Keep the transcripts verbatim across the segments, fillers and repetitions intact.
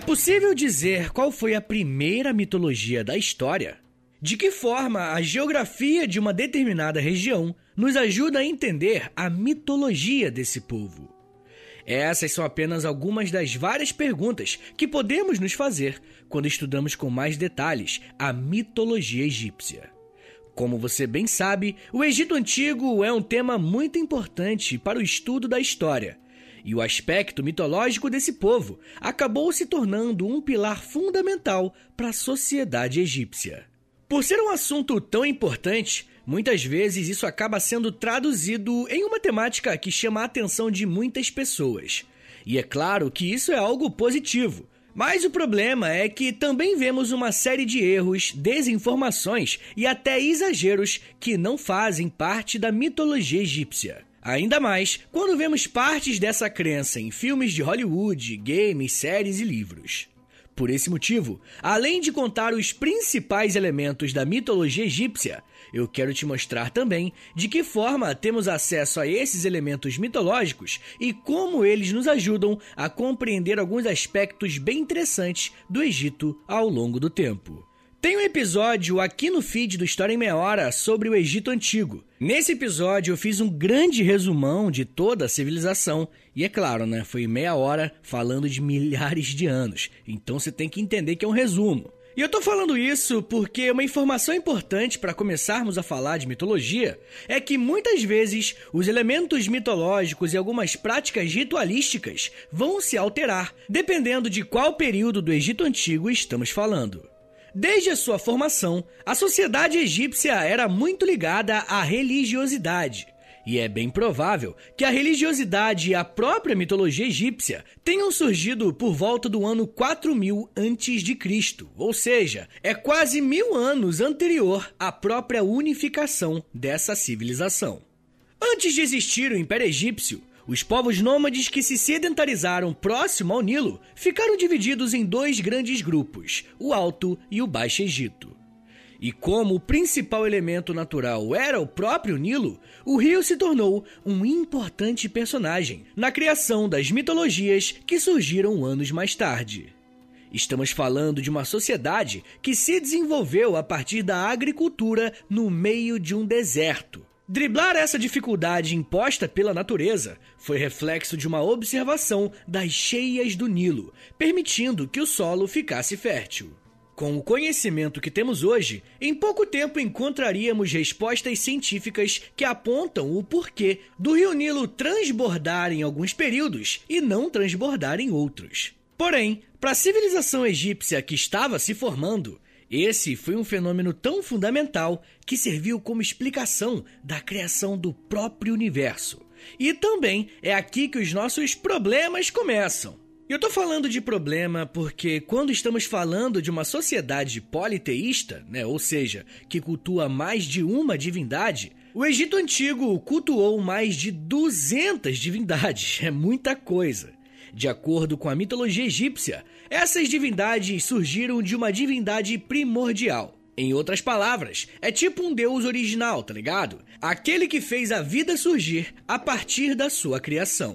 possível dizer qual foi a primeira mitologia da história? De que forma a geografia de uma determinada região nos ajuda a entender a mitologia desse povo? Essas são apenas algumas das várias perguntas que podemos nos fazer quando estudamos com mais detalhes a mitologia egípcia. Como você bem sabe, o Egito Antigo é um tema muito importante para o estudo da história, e o aspecto mitológico desse povo acabou se tornando um pilar fundamental para a sociedade egípcia. Por ser um assunto tão importante, muitas vezes isso acaba sendo traduzido em uma temática que chama a atenção de muitas pessoas. E é claro que isso é algo positivo, mas o problema é que também vemos uma série de erros, desinformações e até exageros que não fazem parte da mitologia egípcia. Ainda mais quando vemos partes dessa crença em filmes de Hollywood, games, séries e livros. Por esse motivo, além de contar os principais elementos da mitologia egípcia, eu quero te mostrar também de que forma temos acesso a esses elementos mitológicos e como eles nos ajudam a compreender alguns aspectos bem interessantes do Egito ao longo do tempo. Tem um episódio aqui no feed do História em Meia Hora sobre o Egito Antigo. Nesse episódio eu fiz um grande resumão de toda a civilização. E é claro, né, foi meia hora falando de milhares de anos. Então você tem que entender que é um resumo. E eu tô falando isso porque uma informação importante para começarmos a falar de mitologia é que muitas vezes os elementos mitológicos e algumas práticas ritualísticas vão se alterar, dependendo de qual período do Egito Antigo estamos falando. Desde a sua formação, a sociedade egípcia era muito ligada à religiosidade. E é bem provável que a religiosidade e a própria mitologia egípcia tenham surgido por volta do ano quatro mil antes de Cristo, ou seja, é quase mil anos anterior à própria unificação dessa civilização. Antes de existir o Império Egípcio, os povos nômades que se sedentarizaram próximo ao Nilo ficaram divididos em dois grandes grupos, o Alto e o Baixo Egito. E como o principal elemento natural era o próprio Nilo, o rio se tornou um importante personagem na criação das mitologias que surgiram anos mais tarde. Estamos falando de uma sociedade que se desenvolveu a partir da agricultura no meio de um deserto. Driblar essa dificuldade imposta pela natureza foi reflexo de uma observação das cheias do Nilo, permitindo que o solo ficasse fértil. Com o conhecimento que temos hoje, em pouco tempo encontraríamos respostas científicas que apontam o porquê do rio Nilo transbordar em alguns períodos e não transbordar em outros. Porém, para a civilização egípcia que estava se formando, esse foi um fenômeno tão fundamental que serviu como explicação da criação do próprio universo. E também é aqui que os nossos problemas começam. Eu tô falando de problema porque quando estamos falando de uma sociedade politeísta, né, ou seja, que cultua mais de uma divindade, o Egito Antigo cultuou mais de duzentas divindades, é muita coisa. De acordo com a mitologia egípcia, essas divindades surgiram de uma divindade primordial. Em outras palavras, é tipo um deus original, tá ligado? Aquele que fez a vida surgir a partir da sua criação.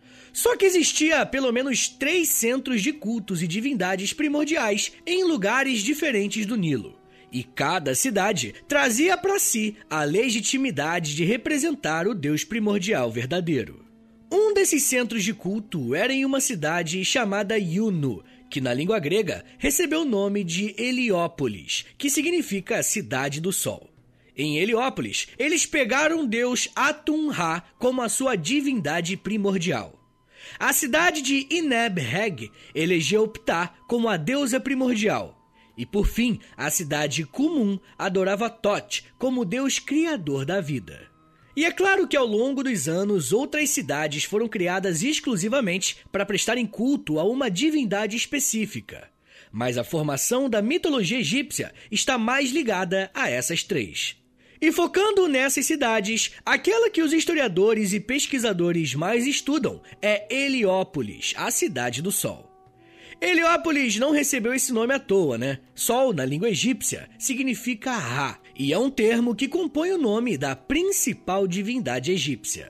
Só que existia pelo menos três centros de cultos e divindades primordiais em lugares diferentes do Nilo. E cada cidade trazia para si a legitimidade de representar o deus primordial verdadeiro. Um desses centros de culto era em uma cidade chamada Iuno, que na língua grega recebeu o nome de Heliópolis, que significa Cidade do Sol. Em Heliópolis, eles pegaram o deus Atum-Ra como a sua divindade primordial. A cidade de Ineb-Heg elegeu Ptah como a deusa primordial. E por fim, a cidade Kumun adorava Thoth como o deus criador da vida. E é claro que ao longo dos anos, outras cidades foram criadas exclusivamente para prestarem culto a uma divindade específica. Mas a formação da mitologia egípcia está mais ligada a essas três. E focando nessas cidades, aquela que os historiadores e pesquisadores mais estudam é Heliópolis, a Cidade do Sol. Heliópolis não recebeu esse nome à toa, né? Sol, na língua egípcia, significa Ra, e é um termo que compõe o nome da principal divindade egípcia.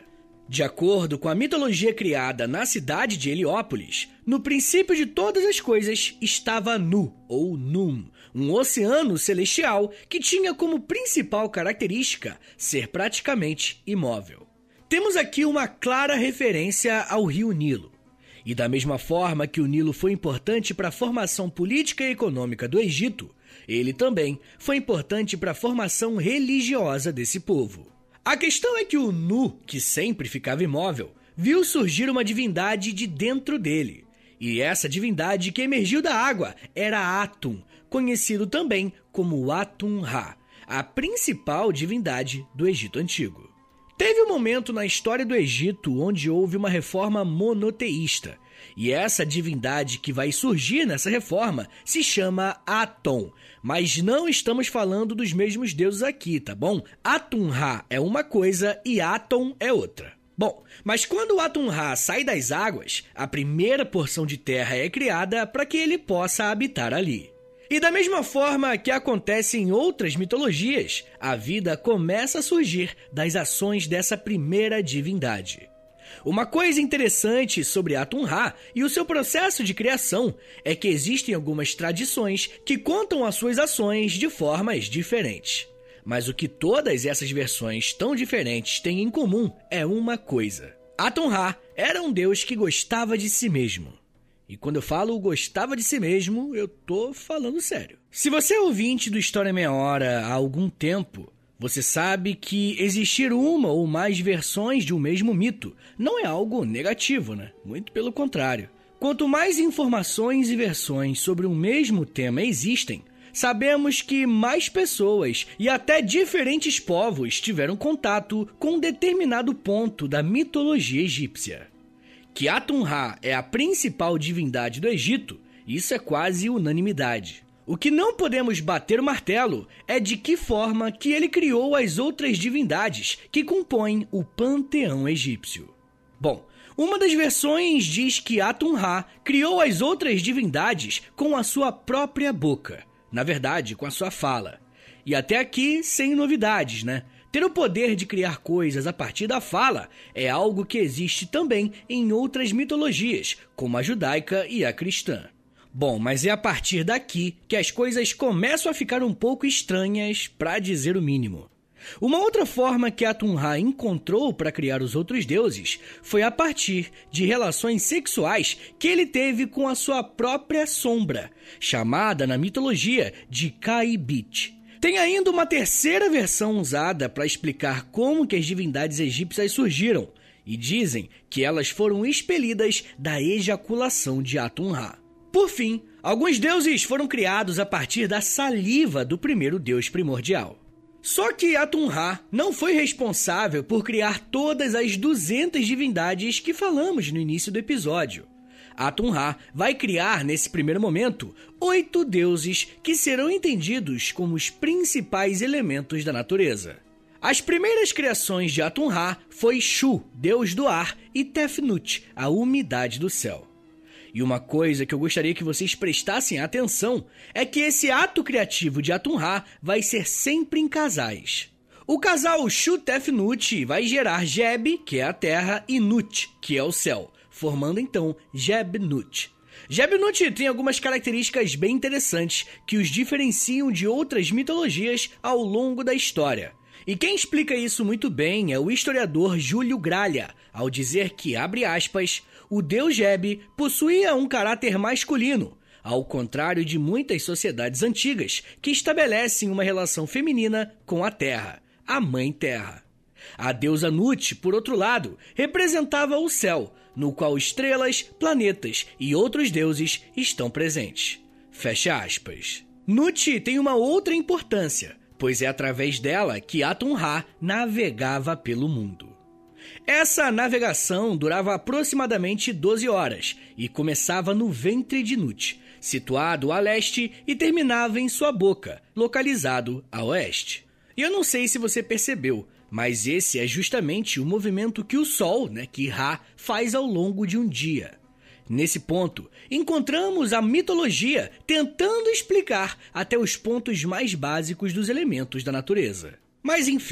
De acordo com a mitologia criada na cidade de Heliópolis, no princípio de todas as coisas estava Nu, ou Num, um oceano celestial que tinha como principal característica ser praticamente imóvel. Temos aqui uma clara referência ao rio Nilo. E da mesma forma que o Nilo foi importante para a formação política e econômica do Egito, ele também foi importante para a formação religiosa desse povo. A questão é que o Nu, que sempre ficava imóvel, viu surgir uma divindade de dentro dele. E essa divindade que emergiu da água era Atum, conhecido também como Atum-Ra, a principal divindade do Egito Antigo. Teve um momento na história do Egito onde houve uma reforma monoteísta, e essa divindade que vai surgir nessa reforma se chama Aton, mas não estamos falando dos mesmos deuses aqui, tá bom? Atum-Ra é uma coisa e Aton é outra. Bom, mas quando o Atum-Ra sai das águas, a primeira porção de terra é criada para que ele possa habitar ali. E da mesma forma que acontece em outras mitologias, a vida começa a surgir das ações dessa primeira divindade. Uma coisa interessante sobre Atum-Ra e o seu processo de criação é que existem algumas tradições que contam as suas ações de formas diferentes. Mas o que todas essas versões tão diferentes têm em comum é uma coisa. Atum-Ra era um deus que gostava de si mesmo. E quando eu falo gostava de si mesmo, eu tô falando sério. Se você é ouvinte do História Meia Hora há algum tempo, você sabe que existir uma ou mais versões de um mesmo mito não é algo negativo, né? Muito pelo contrário. Quanto mais informações e versões sobre um mesmo tema existem, sabemos que mais pessoas e até diferentes povos tiveram contato com um determinado ponto da mitologia egípcia. Que Atum-Ra é a principal divindade do Egito, isso é quase unanimidade. O que não podemos bater o martelo é de que forma que ele criou as outras divindades que compõem o panteão egípcio. Bom, uma das versões diz que Atum-Ra criou as outras divindades com a sua própria boca, na verdade, com a sua fala. E até aqui, sem novidades, né? Ter o poder de criar coisas a partir da fala é algo que existe também em outras mitologias, como a judaica e a cristã. Bom, mas é a partir daqui que as coisas começam a ficar um pouco estranhas, para dizer o mínimo. Uma outra forma que Atum-Ra encontrou para criar os outros deuses foi a partir de relações sexuais que ele teve com a sua própria sombra, chamada na mitologia de Kaibit. Tem ainda uma terceira versão usada para explicar como que as divindades egípcias surgiram, e dizem que elas foram expelidas da ejaculação de Atum-Ra. Por fim, alguns deuses foram criados a partir da saliva do primeiro deus primordial. Só que Atum-Ra não foi responsável por criar todas as duzentas divindades que falamos no início do episódio. Atum-Ra vai criar, nesse primeiro momento, oito deuses que serão entendidos como os principais elementos da natureza. As primeiras criações de Atum-Ra foi Shu, deus do ar, e Tefnut, a umidade do céu. E uma coisa que eu gostaria que vocês prestassem atenção é que esse ato criativo de Atum-Ra vai ser sempre em casais. O casal Shu-Tefnut vai gerar Geb, que é a terra, e Nut, que é o céu, formando então Geb-Nut. Geb-Nut tem algumas características bem interessantes que os diferenciam de outras mitologias ao longo da história. E quem explica isso muito bem é o historiador Júlio Gralha, ao dizer que, abre aspas, o deus Geb possuía um caráter masculino, ao contrário de muitas sociedades antigas que estabelecem uma relação feminina com a terra, a mãe terra. A deusa Nut, por outro lado, representava o céu, no qual estrelas, planetas e outros deuses estão presentes. Fecha aspas. Nut tem uma outra importância, pois é através dela que Atum-Ra navegava pelo mundo. Essa navegação durava aproximadamente doze horas e começava no ventre de Nut, situado a leste, e terminava em sua boca, localizado a oeste. E eu não sei se você percebeu, mas esse é justamente o movimento que o Sol, né, que Ra, faz ao longo de um dia. Nesse ponto, encontramos a mitologia tentando explicar até os pontos mais básicos dos elementos da natureza. Mas enfim,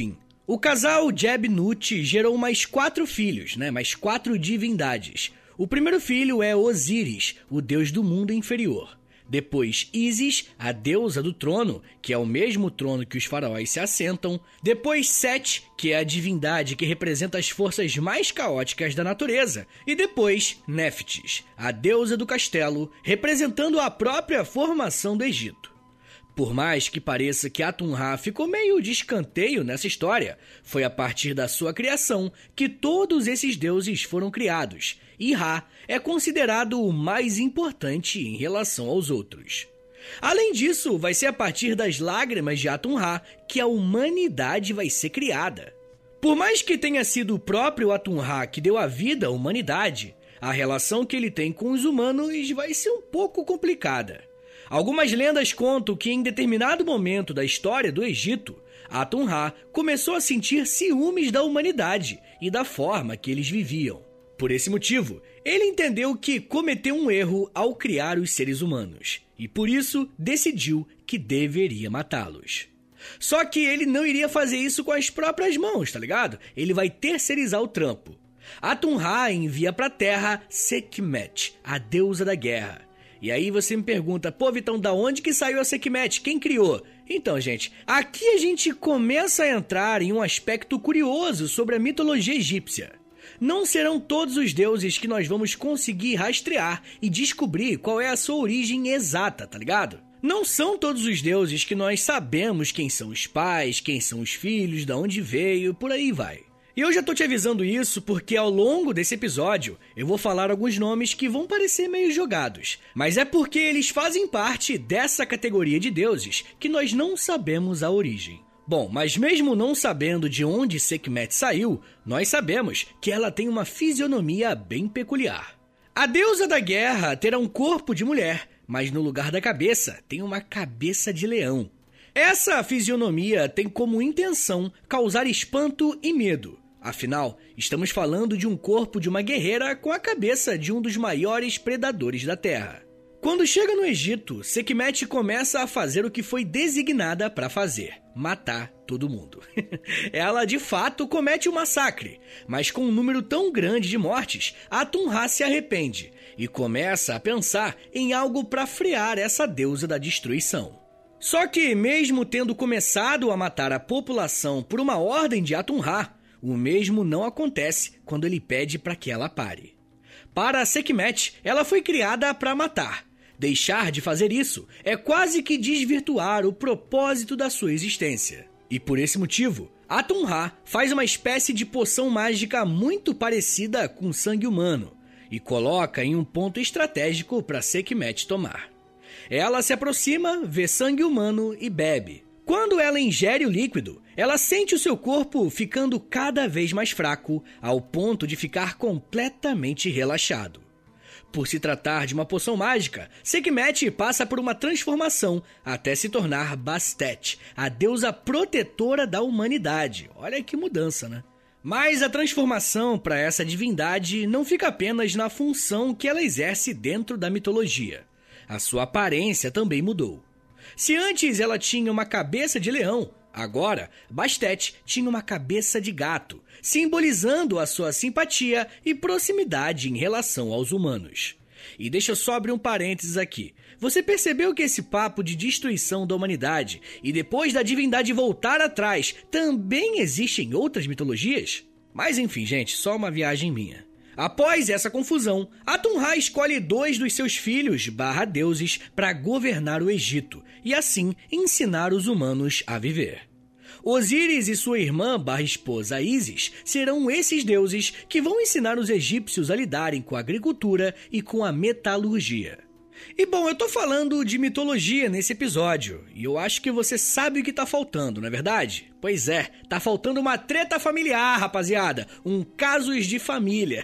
O casal Jeb-Nut gerou mais quatro filhos, né? mais quatro divindades. O primeiro filho é Osíris, o deus do mundo inferior. Depois Ísis, a deusa do trono, que é o mesmo trono que os faraós se assentam. Depois Set, que é a divindade que representa as forças mais caóticas da natureza. E depois Néftis, a deusa do castelo, representando a própria formação do Egito. Por mais que pareça que Atum-Ra ficou meio de escanteio nessa história, foi a partir da sua criação que todos esses deuses foram criados, e Ra é considerado o mais importante em relação aos outros. Além disso, vai ser a partir das lágrimas de Atum-Ra que a humanidade vai ser criada. Por mais que tenha sido o próprio Atum-Ra que deu a vida à humanidade, a relação que ele tem com os humanos vai ser um pouco complicada. Algumas lendas contam que em determinado momento da história do Egito, Atum-Ra começou a sentir ciúmes da humanidade e da forma que eles viviam. Por esse motivo, ele entendeu que cometeu um erro ao criar os seres humanos e por isso decidiu que deveria matá-los. Só que ele não iria fazer isso com as próprias mãos, tá ligado? Ele vai terceirizar o trampo. Atum-Ra envia para a Terra Sekhmet, a deusa da guerra. E aí você me pergunta, pô, Vitão, da onde que saiu a Sekhmet? Quem criou? Então, gente, aqui a gente começa a entrar em um aspecto curioso sobre a mitologia egípcia. Não serão todos os deuses que nós vamos conseguir rastrear e descobrir qual é a sua origem exata, tá ligado? Não são todos os deuses que nós sabemos quem são os pais, quem são os filhos, de onde veio, por aí vai. E eu já tô te avisando isso porque ao longo desse episódio eu vou falar alguns nomes que vão parecer meio jogados, mas é porque eles fazem parte dessa categoria de deuses que nós não sabemos a origem. Bom, mas mesmo não sabendo de onde Sekhmet saiu, nós sabemos que ela tem uma fisionomia bem peculiar. A deusa da guerra terá um corpo de mulher, mas no lugar da cabeça tem uma cabeça de leão. Essa fisionomia tem como intenção causar espanto e medo. Afinal, estamos falando de um corpo de uma guerreira com a cabeça de um dos maiores predadores da Terra. Quando chega no Egito, Sekhmet começa a fazer o que foi designada para fazer: matar todo mundo. Ela de fato comete um massacre, mas com um número tão grande de mortes, Atum-Ra se arrepende e começa a pensar em algo para frear essa deusa da destruição. Só que, mesmo tendo começado a matar a população por uma ordem de Atum-Ra, o mesmo não acontece quando ele pede para que ela pare. Para Sekhmet, ela foi criada para matar. Deixar de fazer isso é quase que desvirtuar o propósito da sua existência. E por esse motivo, Atum-Ra faz uma espécie de poção mágica muito parecida com sangue humano e coloca em um ponto estratégico para Sekhmet tomar. Ela se aproxima, vê sangue humano e bebe. Quando ela ingere o líquido, ela sente o seu corpo ficando cada vez mais fraco, ao ponto de ficar completamente relaxado. Por se tratar de uma poção mágica, Sekhmet passa por uma transformação até se tornar Bastet, a deusa protetora da humanidade. Olha que mudança, né? Mas a transformação para essa divindade não fica apenas na função que ela exerce dentro da mitologia. A sua aparência também mudou. Se antes ela tinha uma cabeça de leão, agora Bastet tinha uma cabeça de gato, simbolizando a sua simpatia e proximidade em relação aos humanos. E deixa eu só abrir um parênteses aqui. Você percebeu que esse papo de destruição da humanidade e depois da divindade voltar atrás também existe em outras mitologias? Mas enfim, gente, só uma viagem minha. Após essa confusão, Atum-Ra escolhe dois dos seus filhos barra deuses para governar o Egito e assim ensinar os humanos a viver. Osíris e sua irmã barra esposa Ísis serão esses deuses que vão ensinar os egípcios a lidarem com a agricultura e com a metalurgia. E bom, eu tô falando de mitologia nesse episódio, e eu acho que você sabe o que tá faltando, não é verdade? Pois é, tá faltando uma treta familiar, rapaziada, um casos de família.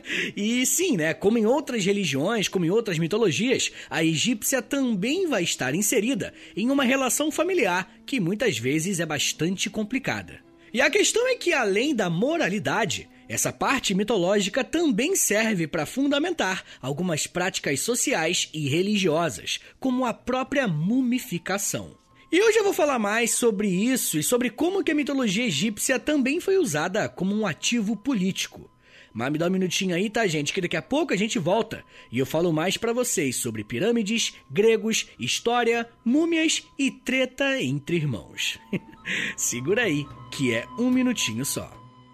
E sim, né, como em outras religiões, como em outras mitologias, a egípcia também vai estar inserida em uma relação familiar que muitas vezes é bastante complicada. E a questão é que, além da moralidade, essa parte mitológica também serve para fundamentar algumas práticas sociais e religiosas, como a própria mumificação. E hoje eu vou falar mais sobre isso e sobre como que a mitologia egípcia também foi usada como um ativo político. Mas me dá um minutinho aí, tá, gente? Que daqui a pouco a gente volta e eu falo mais pra vocês sobre pirâmides, gregos, história, múmias e treta entre irmãos. Segura aí, que é um minutinho só.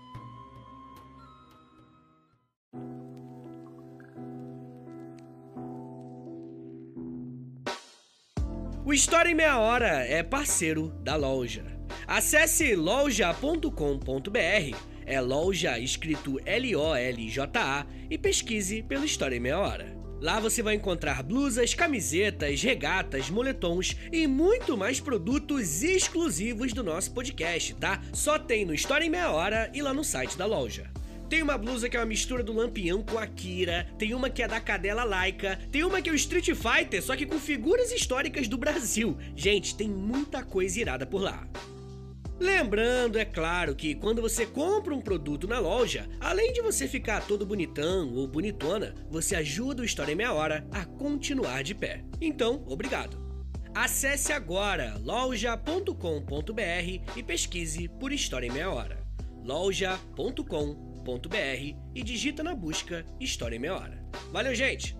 O História em Meia Hora é parceiro da loja. Acesse loja ponto com ponto br, é loja escrito L O L J A, e pesquise pelo História em Meia Hora. Lá você vai encontrar blusas, camisetas, regatas, moletons e muito mais produtos exclusivos do nosso podcast, tá? Só tem no História em Meia Hora e lá no site da loja. Tem uma blusa que é uma mistura do Lampião com a Kira, tem uma que é da Cadela Laika, tem uma que é o Street Fighter, só que com figuras históricas do Brasil. Gente, tem muita coisa irada por lá. Lembrando, é claro, que quando você compra um produto na loja, além de você ficar todo bonitão ou bonitona, você ajuda o História em Meia Hora a continuar de pé. Então, obrigado. Acesse agora loja ponto com ponto br e pesquise por História em Meia Hora. loja ponto com ponto br e digita na busca História em Meia Hora. Valeu, gente!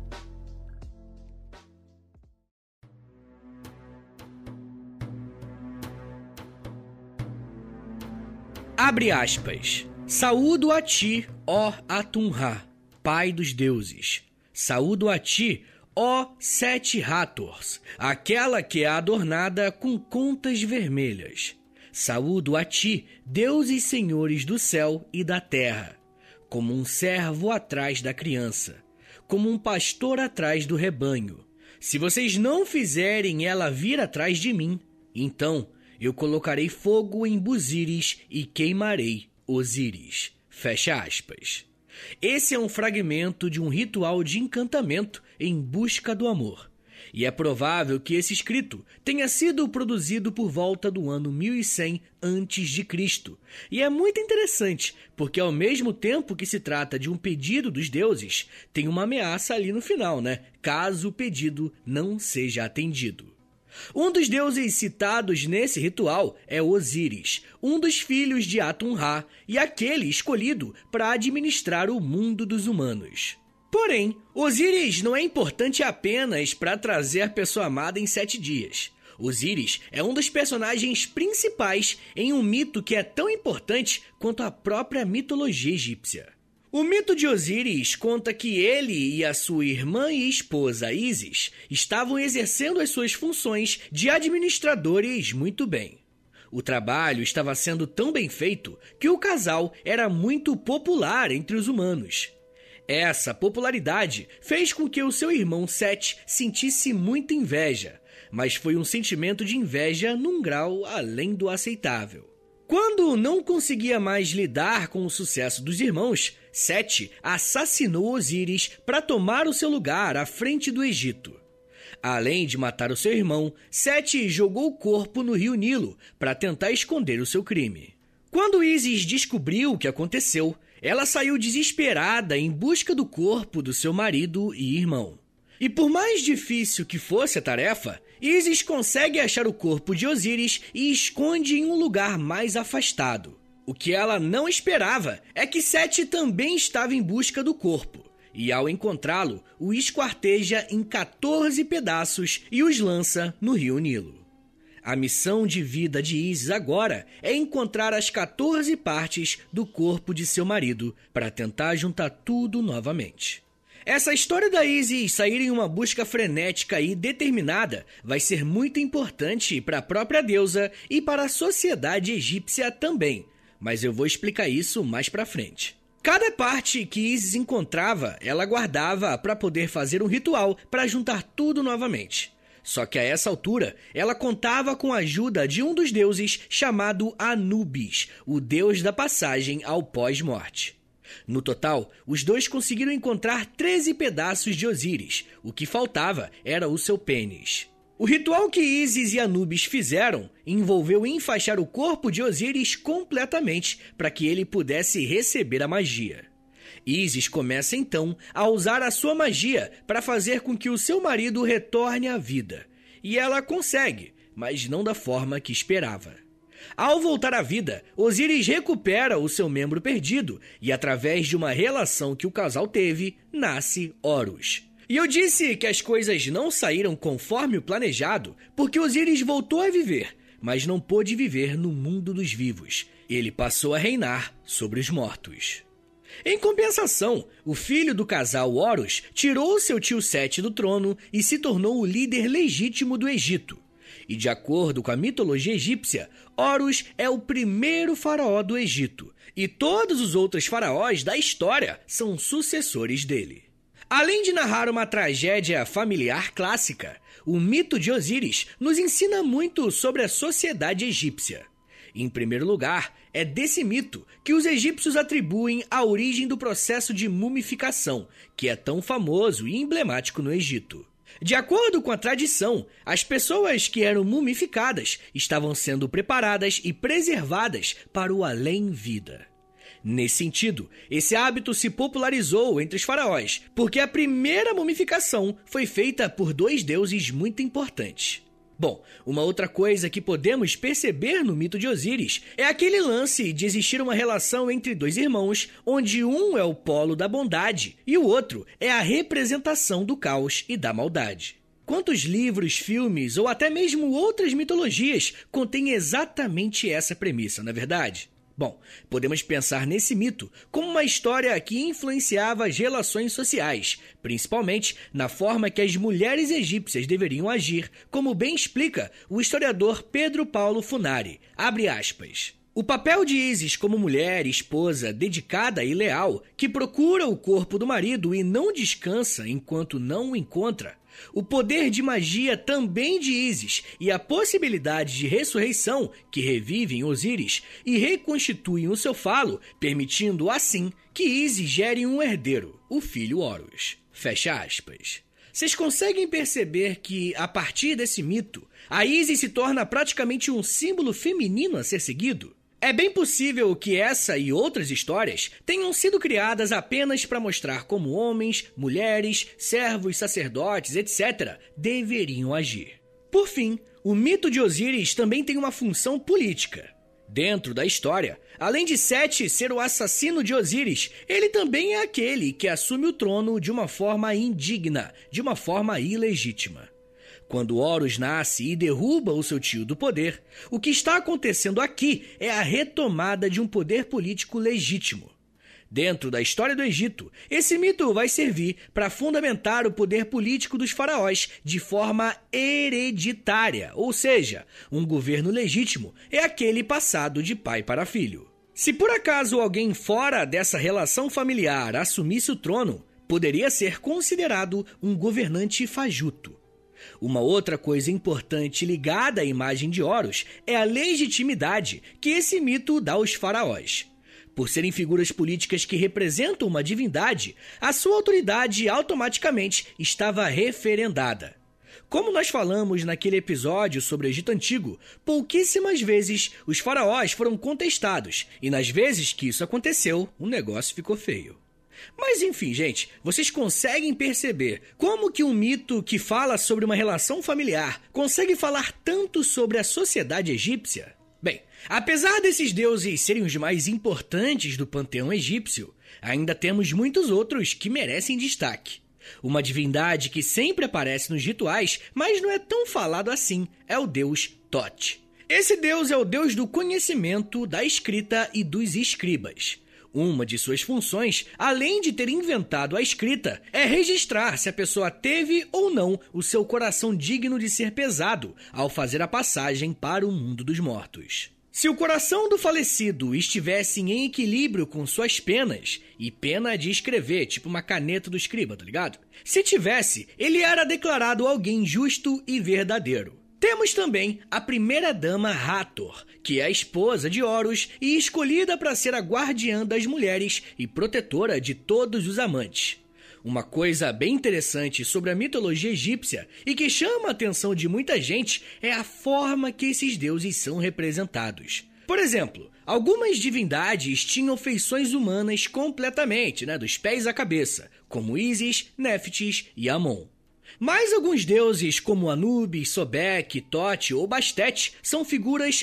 Abre aspas. Saúdo a ti, ó Atum-Ra, pai dos deuses. Saúdo a ti, ó Sete Hators, aquela que é adornada com contas vermelhas. Saúdo a ti, deuses senhores do céu e da terra, como um servo atrás da criança, como um pastor atrás do rebanho. Se vocês não fizerem ela vir atrás de mim, então eu colocarei fogo em Buzíris e queimarei Osíris. Fecha aspas. Esse é um fragmento de um ritual de encantamento em busca do amor. E é provável que esse escrito tenha sido produzido por volta do ano mil e cem antes de Cristo. E é muito interessante, porque ao mesmo tempo que se trata de um pedido dos deuses, tem uma ameaça ali no final, né? Caso o pedido não seja atendido. Um dos deuses citados nesse ritual é Osíris, um dos filhos de Atum-Ra e aquele escolhido para administrar o mundo dos humanos. Porém, Osíris não é importante apenas para trazer a pessoa amada em sete dias. Osíris é um dos personagens principais em um mito que é tão importante quanto a própria mitologia egípcia. O mito de Osíris conta que ele e a sua irmã e esposa Ísis estavam exercendo as suas funções de administradores muito bem. O trabalho estava sendo tão bem feito que o casal era muito popular entre os humanos. Essa popularidade fez com que o seu irmão Sete sentisse muita inveja, mas foi um sentimento de inveja num grau além do aceitável. Quando não conseguia mais lidar com o sucesso dos irmãos, Sete assassinou Osíris para tomar o seu lugar à frente do Egito. Além de matar o seu irmão, Sete jogou o corpo no rio Nilo para tentar esconder o seu crime. Quando Ísis descobriu o que aconteceu, ela saiu desesperada em busca do corpo do seu marido e irmão. E por mais difícil que fosse a tarefa, Ísis consegue achar o corpo de Osíris e esconde em um lugar mais afastado. O que ela não esperava é que Sete também estava em busca do corpo, e ao encontrá-lo, o esquarteja em quatorze pedaços e os lança no rio Nilo. A missão de vida de Ísis agora é encontrar as quatorze partes do corpo de seu marido para tentar juntar tudo novamente. Essa história da Ísis sair em uma busca frenética e determinada vai ser muito importante para a própria deusa e para a sociedade egípcia também, mas eu vou explicar isso mais para frente. Cada parte que Ísis encontrava, ela guardava para poder fazer um ritual para juntar tudo novamente. Só que a essa altura, ela contava com a ajuda de um dos deuses chamado Anubis, o deus da passagem ao pós-morte. No total, os dois conseguiram encontrar treze pedaços de Osíris, o que faltava era o seu pênis. O ritual que Ísis e Anubis fizeram envolveu enfaixar o corpo de Osíris completamente para que ele pudesse receber a magia. Ísis começa então a usar a sua magia para fazer com que o seu marido retorne à vida. E ela consegue, mas não da forma que esperava. Ao voltar à vida, Osíris recupera o seu membro perdido e, através de uma relação que o casal teve, nasce Horus. E eu disse que as coisas não saíram conforme o planejado porque Osíris voltou a viver, mas não pôde viver no mundo dos vivos. Ele passou a reinar sobre os mortos. Em compensação, o filho do casal Horus tirou seu tio Sete do trono e se tornou o líder legítimo do Egito. E de acordo com a mitologia egípcia, Horus é o primeiro faraó do Egito, e todos os outros faraós da história são sucessores dele. Além de narrar uma tragédia familiar clássica, o mito de Osíris nos ensina muito sobre a sociedade egípcia. Em primeiro lugar, é desse mito que os egípcios atribuem a origem do processo de mumificação, que é tão famoso e emblemático no Egito. De acordo com a tradição, as pessoas que eram mumificadas estavam sendo preparadas e preservadas para o além-vida. Nesse sentido, esse hábito se popularizou entre os faraós, porque a primeira mumificação foi feita por dois deuses muito importantes. Bom, uma outra coisa que podemos perceber no mito de Osíris é aquele lance de existir uma relação entre dois irmãos, onde um é o polo da bondade e o outro é a representação do caos e da maldade. Quantos livros, filmes ou até mesmo outras mitologias contêm exatamente essa premissa, não é verdade? Bom, podemos pensar nesse mito como uma história que influenciava as relações sociais, principalmente na forma que as mulheres egípcias deveriam agir, como bem explica o historiador Pedro Paulo Funari, abre aspas. O papel de Ísis como mulher, esposa, dedicada e leal, que procura o corpo do marido e não descansa enquanto não o encontra, o poder de magia também de Ísis e a possibilidade de ressurreição que revivem Osíris e reconstituem o seu falo, permitindo assim que Ísis gere um herdeiro, o filho Horus. Fecha aspas. Vocês conseguem perceber que, a partir desse mito, a Ísis se torna praticamente um símbolo feminino a ser seguido? É bem possível que essa e outras histórias tenham sido criadas apenas para mostrar como homens, mulheres, servos, sacerdotes, etcétera deveriam agir. Por fim, o mito de Osíris também tem uma função política. Dentro da história, além de Sete ser o assassino de Osíris, ele também é aquele que assume o trono de uma forma indigna, de uma forma ilegítima. Quando Horus nasce e derruba o seu tio do poder, o que está acontecendo aqui é a retomada de um poder político legítimo. Dentro da história do Egito, esse mito vai servir para fundamentar o poder político dos faraós de forma hereditária, ou seja, um governo legítimo é aquele passado de pai para filho. Se por acaso alguém fora dessa relação familiar assumisse o trono, poderia ser considerado um governante fajuto. Uma outra coisa importante ligada à imagem de Horus é a legitimidade que esse mito dá aos faraós. Por serem figuras políticas que representam uma divindade, a sua autoridade automaticamente estava referendada. Como nós falamos naquele episódio sobre o Egito Antigo, pouquíssimas vezes os faraós foram contestados, e nas vezes que isso aconteceu, o negócio ficou feio. Mas enfim, gente, vocês conseguem perceber como que um mito que fala sobre uma relação familiar consegue falar tanto sobre a sociedade egípcia? Bem, apesar desses deuses serem os mais importantes do panteão egípcio, ainda temos muitos outros que merecem destaque. Uma divindade que sempre aparece nos rituais, mas não é tão falado assim, é o deus Thoth. Esse deus é o deus do conhecimento, da escrita e dos escribas. Uma de suas funções, além de ter inventado a escrita, é registrar se a pessoa teve ou não o seu coração digno de ser pesado ao fazer a passagem para o mundo dos mortos. Se o coração do falecido estivesse em equilíbrio com suas penas, e pena de escrever, tipo uma caneta do escriba, tá ligado? Se tivesse, ele era declarado alguém justo e verdadeiro. Temos também a primeira dama Hathor, que é a esposa de Horus e escolhida para ser a guardiã das mulheres e protetora de todos os amantes. Uma coisa bem interessante sobre a mitologia egípcia e que chama a atenção de muita gente é a forma que esses deuses são representados. Por exemplo, algumas divindades tinham feições humanas completamente, né, dos pés à cabeça, como Ísis, Néftis e Amon. Mas alguns deuses, como Anubis, Sobek, Tote ou Bastet, são figuras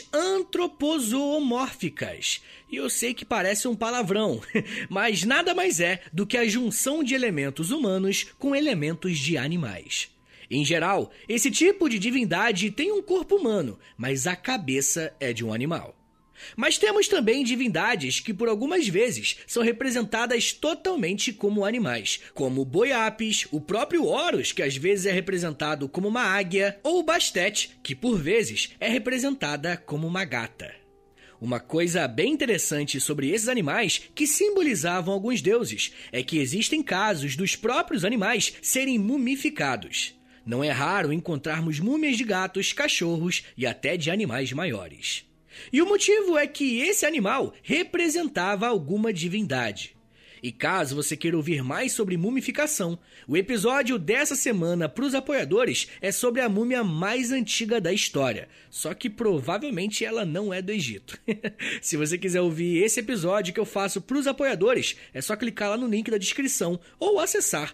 antropozoomórficas. E eu sei que parece um palavrão, mas nada mais é do que a junção de elementos humanos com elementos de animais. Em geral, esse tipo de divindade tem um corpo humano, mas a cabeça é de um animal. Mas temos também divindades que por algumas vezes são representadas totalmente como animais, como o boi Apis, o próprio Horus, que às vezes é representado como uma águia, ou o Bastet, que por vezes é representada como uma gata. Uma coisa bem interessante sobre esses animais que simbolizavam alguns deuses é que existem casos dos próprios animais serem mumificados. Não é raro encontrarmos múmias de gatos, cachorros e até de animais maiores. E o motivo é que esse animal representava alguma divindade. E caso você queira ouvir mais sobre mumificação, o episódio dessa semana para os apoiadores é sobre a múmia mais antiga da história, só que provavelmente ela não é do Egito. Se você quiser ouvir esse episódio que eu faço para os apoiadores, é só clicar lá no link da descrição ou acessar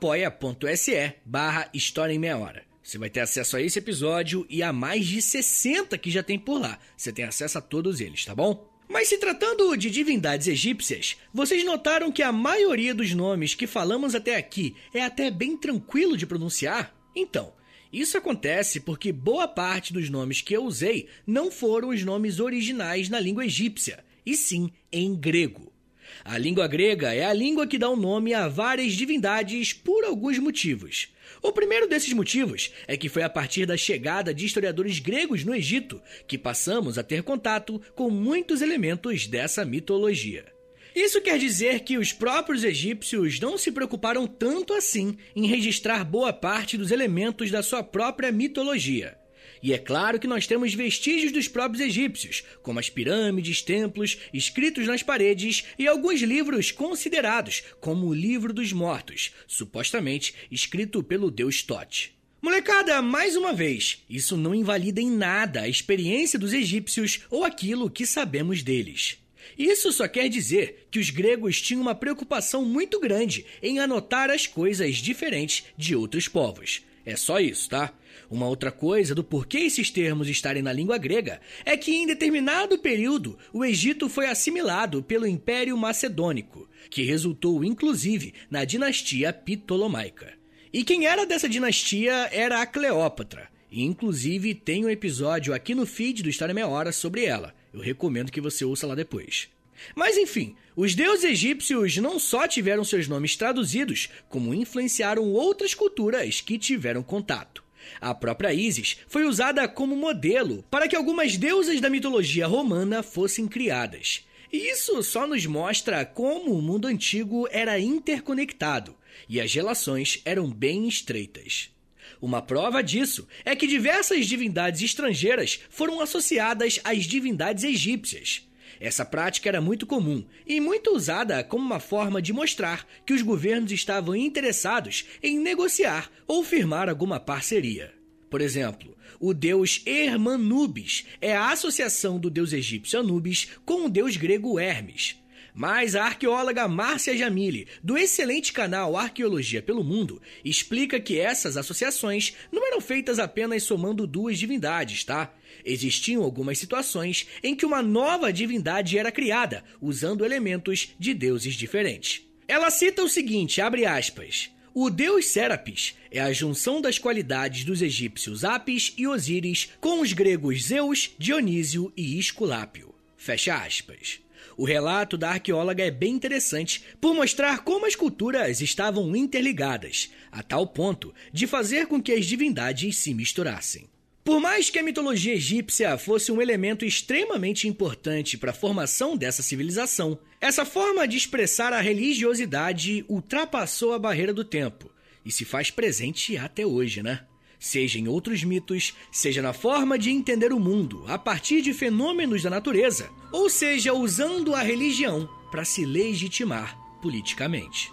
apoia.se barra História em Meia Hora. Você vai ter acesso a esse episódio e a mais de sessenta que já tem por lá. Você tem acesso a todos eles, tá bom? Mas se tratando de divindades egípcias, vocês notaram que a maioria dos nomes que falamos até aqui é até bem tranquilo de pronunciar? Então, isso acontece porque boa parte dos nomes que eu usei não foram os nomes originais na língua egípcia, e sim em grego. A língua grega é a língua que dá o nome a várias divindades por alguns motivos. O primeiro desses motivos é que foi a partir da chegada de historiadores gregos no Egito que passamos a ter contato com muitos elementos dessa mitologia. Isso quer dizer que os próprios egípcios não se preocuparam tanto assim em registrar boa parte dos elementos da sua própria mitologia. E é claro que nós temos vestígios dos próprios egípcios, como as pirâmides, templos, escritos nas paredes e alguns livros considerados como o Livro dos Mortos, supostamente escrito pelo deus Tote. Molecada, mais uma vez, isso não invalida em nada a experiência dos egípcios ou aquilo que sabemos deles. Isso só quer dizer que os gregos tinham uma preocupação muito grande em anotar as coisas diferentes de outros povos. É só isso, tá? Uma outra coisa do porquê esses termos estarem na língua grega é que em determinado período o Egito foi assimilado pelo Império Macedônico, que resultou inclusive na dinastia Ptolomaica. E quem era dessa dinastia era a Cleópatra, e inclusive tem um episódio aqui no feed do História Meia Hora sobre ela. Eu recomendo que você ouça lá depois. Mas enfim, os deuses egípcios não só tiveram seus nomes traduzidos, como influenciaram outras culturas que tiveram contato. A própria Ísis foi usada como modelo para que algumas deusas da mitologia romana fossem criadas. E isso só nos mostra como o mundo antigo era interconectado e as relações eram bem estreitas. Uma prova disso é que diversas divindades estrangeiras foram associadas às divindades egípcias. Essa prática era muito comum e muito usada como uma forma de mostrar que os governos estavam interessados em negociar ou firmar alguma parceria. Por exemplo, o deus Hermanubis é a associação do deus egípcio Anubis com o deus grego Hermes. Mas a arqueóloga Márcia Jamili, do excelente canal Arqueologia pelo Mundo, explica que essas associações não eram feitas apenas somando duas divindades, tá? Existiam algumas situações em que uma nova divindade era criada, usando elementos de deuses diferentes. Ela cita o seguinte, abre aspas, o deus Sérapis é a junção das qualidades dos egípcios Apis e Osíris com os gregos Zeus, Dionísio e Esculápio. Fecha aspas. O relato da arqueóloga é bem interessante por mostrar como as culturas estavam interligadas, a tal ponto de fazer com que as divindades se misturassem. Por mais que a mitologia egípcia fosse um elemento extremamente importante para a formação dessa civilização, essa forma de expressar a religiosidade ultrapassou a barreira do tempo e se faz presente até hoje, né? Seja em outros mitos, seja na forma de entender o mundo a partir de fenômenos da natureza, ou seja, usando a religião para se legitimar politicamente.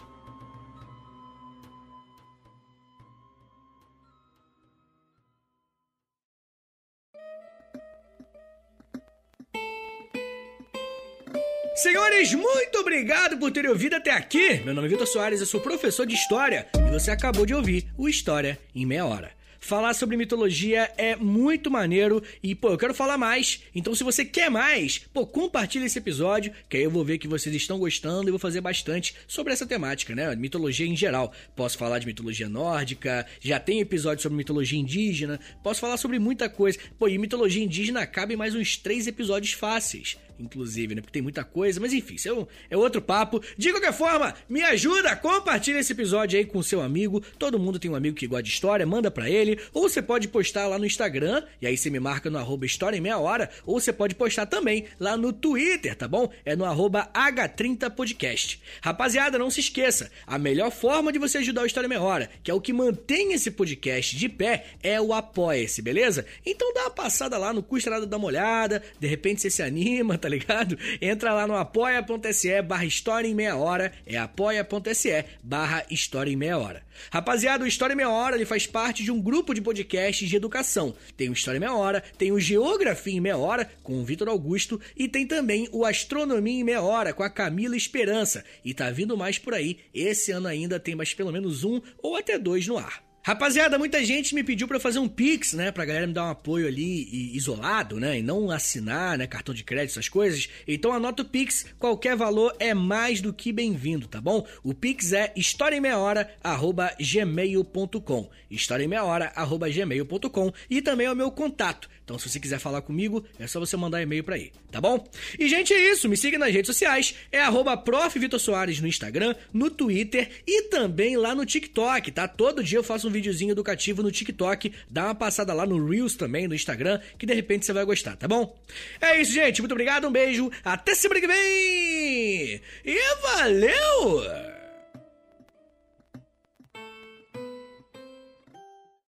Senhores, muito obrigado por terem ouvido até aqui. Meu nome é Vitor Soares, eu sou professor de História e você acabou de ouvir o História em Meia Hora. Falar sobre mitologia é muito maneiro e, pô, eu quero falar mais. Então, se você quer mais, pô, compartilha esse episódio, que aí eu vou ver que vocês estão gostando e vou fazer bastante sobre essa temática, né? Mitologia em geral. Posso falar de mitologia nórdica, já tem episódio sobre mitologia indígena, posso falar sobre muita coisa. Pô, e mitologia indígena cabe mais uns três episódios fáceis, inclusive, né? Porque tem muita coisa, mas enfim, isso é, um, é outro papo. De qualquer forma, me ajuda, compartilha esse episódio aí com o seu amigo. Todo mundo tem um amigo que gosta de história, manda pra ele. Ou você pode postar lá no Instagram, e aí você me marca no arroba História em Meia Hora, ou você pode postar também lá no Twitter, tá bom? É no arroba H trinta podcast. Rapaziada, não se esqueça, a melhor forma de você ajudar o História em Meia Hora, que é o que mantém esse podcast de pé, é o Apoia-se, beleza? Então dá uma passada lá, não custa nada dar uma olhada, de repente você se anima, tá ligado? Entra lá no apoia.se barra História em Meia Hora, é apoia.se barra História em Meia Hora. Rapaziada, o História em Meia Hora ele faz parte de um grupo de podcasts de educação. Tem o História em Meia Hora, tem o Geografia em Meia Hora, com o Vitor Augusto, e tem também o Astronomia em Meia Hora, com a Camila Esperança. E tá vindo mais por aí, esse ano ainda tem mais pelo menos um ou até dois no ar. Rapaziada, muita gente me pediu pra fazer um Pix, né, pra galera me dar um apoio ali e, isolado, né, e não assinar, né, cartão de crédito, essas coisas. Então anota o Pix, qualquer valor é mais do que bem-vindo, tá bom? O Pix é história em meia hora arroba gmail ponto com, história em meia hora arroba gmail ponto com, e também é o meu contato. Então se você quiser falar comigo, é só você mandar e-mail pra aí, tá bom? E gente, é isso, me siga nas redes sociais, é arroba prof Vitor Soares no Instagram, no Twitter e também lá no TikTok, tá? Todo dia eu faço um videozinho educativo no TikTok, dá uma passada lá no Reels também, no Instagram, que de repente você vai gostar, tá bom? É isso, gente, muito obrigado, um beijo, até semana que vem! E valeu!